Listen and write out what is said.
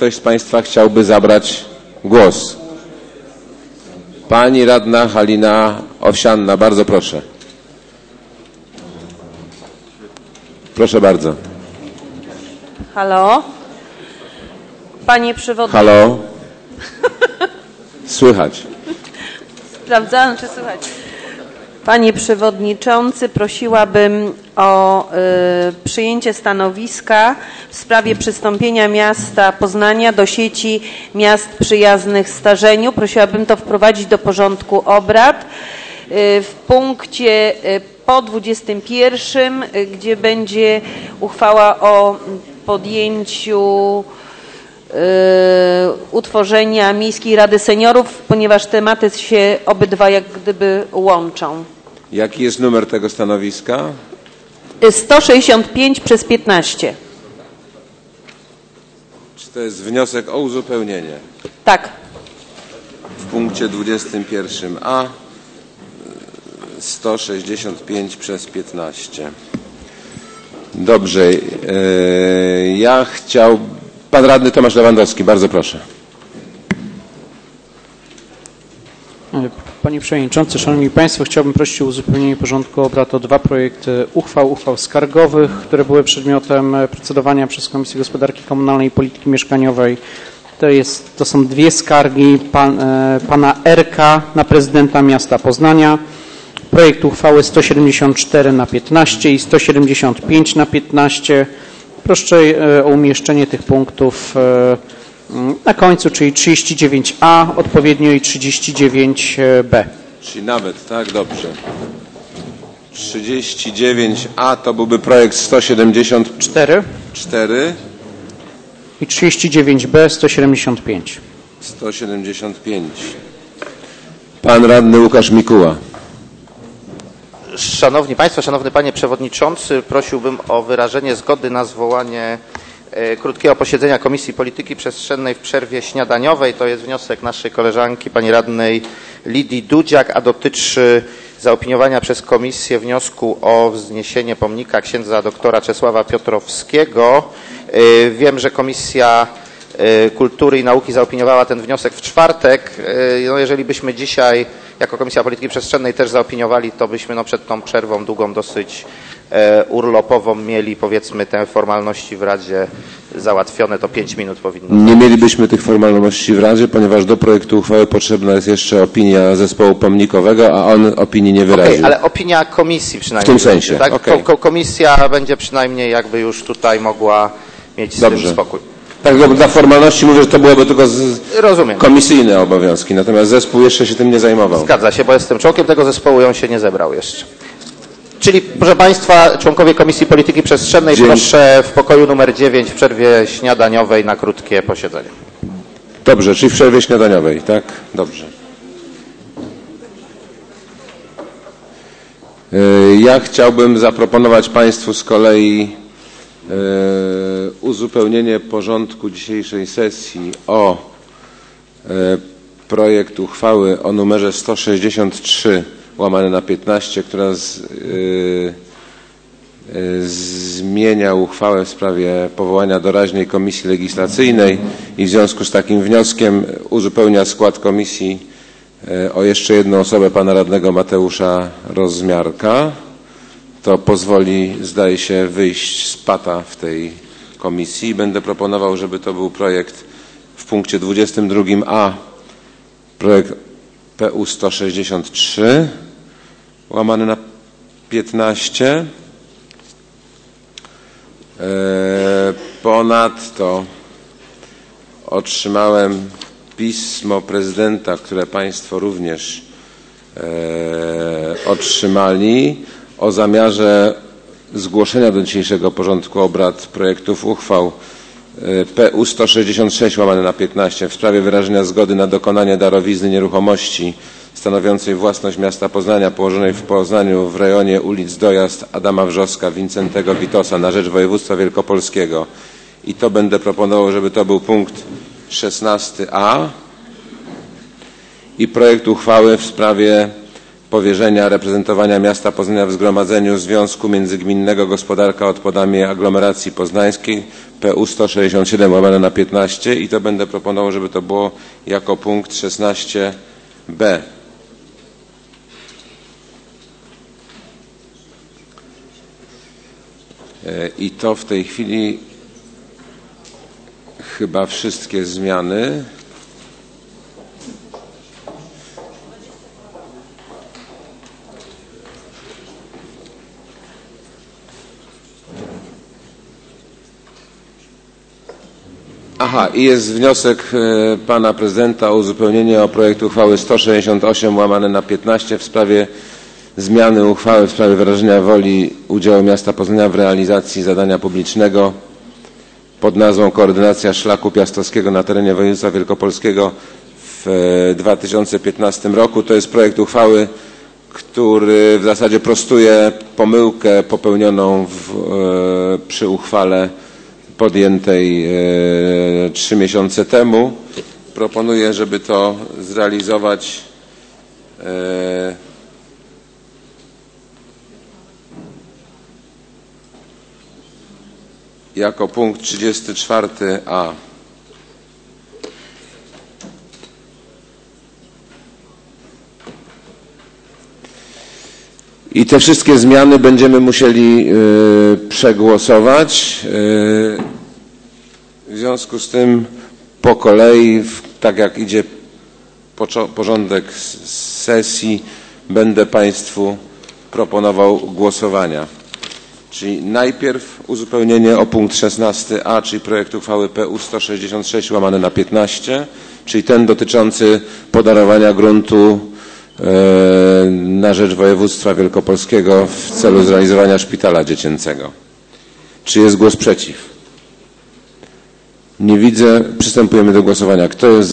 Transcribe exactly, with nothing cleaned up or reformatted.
ktoś z Państwa chciałby zabrać głos? Pani radna Halina Owsianna, bardzo proszę. Proszę bardzo. Halo? Panie przewodniczący. Halo? Słychać. Sprawdzałem, czy słychać. Panie przewodniczący, prosiłabym o y, przyjęcie stanowiska w sprawie przystąpienia miasta Poznania do sieci miast przyjaznych starzeniu. Prosiłabym to wprowadzić do porządku obrad y, w punkcie y, po dwudziestym pierwszym, y, gdzie będzie uchwała o podjęciu utworzenia Miejskiej Rady Seniorów, ponieważ tematy się obydwa jak gdyby łączą. Jaki jest numer tego stanowiska? sto sześćdziesiąt pięć przez piętnaście. Czy to jest wniosek o uzupełnienie? Tak. W punkcie dwudziestym pierwszym a sto sześćdziesiąt pięć przez piętnaście. Dobrze. Yy, ja chciał... Pan radny Tomasz Lewandowski, bardzo proszę. Panie Przewodniczący, Szanowni Państwo, chciałbym prosić o uzupełnienie porządku obrad o dwa projekty uchwał, uchwał skargowych, które były przedmiotem procedowania przez Komisję Gospodarki Komunalnej i Polityki Mieszkaniowej. To, jest, to są dwie skargi pan, pana Erka na prezydenta miasta Poznania. Projekt uchwały sto siedemdziesiąt cztery na piętnaście i sto siedemdziesiąt pięć na piętnaście. Proszę o umieszczenie tych punktów na końcu, czyli trzydzieści dziewięć a odpowiednio i trzydzieści dziewięć b. Czyli nawet, tak? Dobrze. trzydzieści dziewięć a to byłby projekt sto siedemdziesiąt cztery. cztery. I trzydzieści dziewięć b sto siedemdziesiąt pięć. sto siedemdziesiąt pięć. Pan radny Łukasz Mikuła. Szanowni Państwo, Szanowny Panie Przewodniczący, prosiłbym o wyrażenie zgody na zwołanie e, krótkiego posiedzenia Komisji Polityki Przestrzennej w przerwie śniadaniowej. To jest wniosek naszej koleżanki, pani radnej Lidii Dudziak, a dotyczy zaopiniowania przez Komisję wniosku o wzniesienie pomnika księdza doktora Czesława Piotrowskiego. E, wiem, że Komisja Kultury i Nauki zaopiniowała ten wniosek w czwartek. No, jeżeli byśmy dzisiaj jako Komisja Polityki Przestrzennej też zaopiniowali, to byśmy no, przed tą przerwą długą dosyć e, urlopową mieli powiedzmy te formalności w Radzie załatwione, to pięć minut powinno. Nie mielibyśmy tych formalności w Radzie, ponieważ do projektu uchwały potrzebna jest jeszcze opinia zespołu pomnikowego, a on opinii nie wyraził. Okay, ale opinia komisji przynajmniej. W tym sensie. Tak? Okay. Ko komisja będzie przynajmniej jakby już tutaj mogła mieć z Dobrze. tym spokój. Tak, dla formalności mówię, że to byłoby tylko z... Rozumiem. Komisyjne obowiązki, natomiast zespół jeszcze się tym nie zajmował. Zgadza się, bo jestem członkiem tego zespołu i on się nie zebrał jeszcze. Czyli, proszę Państwa, członkowie Komisji Polityki Przestrzennej, Dzień... proszę w pokoju numer dziewięć w przerwie śniadaniowej na krótkie posiedzenie. Dobrze, czyli w przerwie śniadaniowej, tak? Dobrze. Ja chciałbym zaproponować Państwu z kolei uzupełnienie porządku dzisiejszej sesji o projekt uchwały o numerze sto sześćdziesiąt trzy łamane na piętnaście, która z, y, y, zmienia uchwałę w sprawie powołania doraźnej komisji legislacyjnej i w związku z takim wnioskiem uzupełnia skład komisji y, o jeszcze jedną osobę, pana radnego Mateusza Rozmiarka. To pozwoli, zdaje się, wyjść z pata w tej komisji. Będę proponował, żeby to był projekt w punkcie dwudziestym drugim a, projekt P U sto sześćdziesiąt trzy, łamany na piętnaście. Ponadto otrzymałem pismo prezydenta, które Państwo również otrzymali, o zamiarze zgłoszenia do dzisiejszego porządku obrad projektów uchwał P U sto sześćdziesiąt sześć łamane na piętnaście w sprawie wyrażenia zgody na dokonanie darowizny nieruchomości stanowiącej własność miasta Poznania położonej w Poznaniu w rejonie ulic Dojazd Adama Wrzoska, Wincentego Witosa na rzecz województwa wielkopolskiego. I to będę proponował, żeby to był punkt szesnasty a i projekt uchwały w sprawie powierzenia reprezentowania miasta Poznania w Zgromadzeniu Związku Międzygminnego Gospodarka Odpadami Aglomeracji Poznańskiej P U sto sześćdziesiąt siedem łamane na piętnaście i to będę proponował, żeby to było jako punkt szesnaście b. I to w tej chwili chyba wszystkie zmiany. Aha, i jest wniosek e, pana prezydenta o uzupełnienie o projekt uchwały sto sześćdziesiąt osiem łamane na piętnaście w sprawie zmiany uchwały w sprawie wyrażenia woli udziału miasta Poznania w realizacji zadania publicznego pod nazwą Koordynacja szlaku piastowskiego na terenie województwa wielkopolskiego w dwa tysiące piętnastym roku. To jest projekt uchwały, który w zasadzie prostuje pomyłkę popełnioną w, e, przy uchwale podjętej e, trzy miesiące temu. Proponuję, żeby to zrealizować e, jako punkt trzydziesty czwarty a. I te wszystkie zmiany będziemy musieli y, przegłosować. Y, w związku z tym po kolei, w, tak jak idzie porządek sesji, będę Państwu proponował głosowania. Czyli najpierw uzupełnienie o punkt szesnasty a, czyli projekt uchwały P U sto sześćdziesiąt sześć łamane na piętnaście, czyli ten dotyczący podarowania gruntu e, na rzecz województwa wielkopolskiego w celu zrealizowania szpitala dziecięcego. Czy jest głos przeciw? Nie widzę. Przystępujemy do głosowania. Kto jest